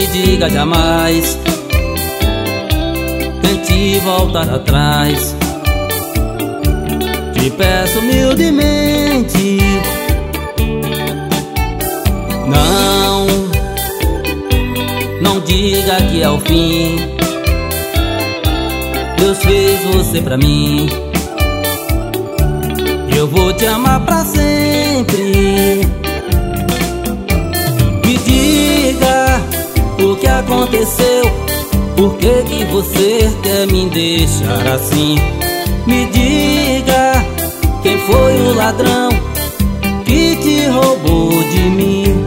me diga jamais, tente voltar atrás. Te peço humildemente, não diga que é o fim. Deus fez você pra mim, eu vou te amar pra sempre. Me diga o que aconteceu, por que você quer me deixar assim? Me diga quem foi o ladrão que te roubou de mim.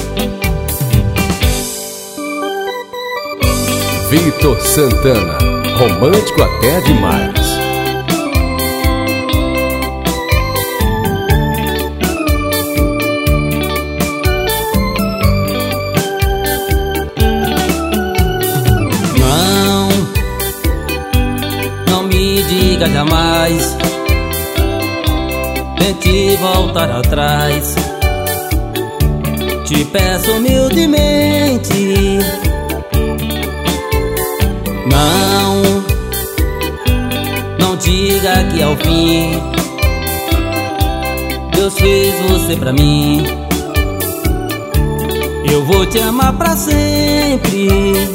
Vitor Santana, romântico até demais. Não me diga jamais, tente voltar atrás. Te peço humildemente, não diga que é o fim. Deus fez você pra mim, eu vou te amar pra sempre.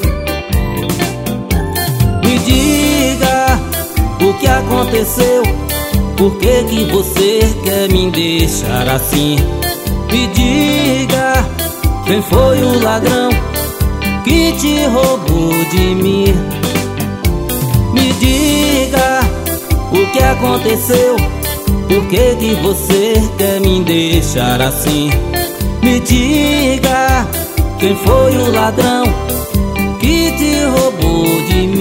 Me diga o que aconteceu, por que você quer me deixar assim? Me diga quem foi o ladrão que te roubou de mim. Me diga o que aconteceu, por que você quer me deixar assim? Me diga quem foi o ladrão que te roubou de mim.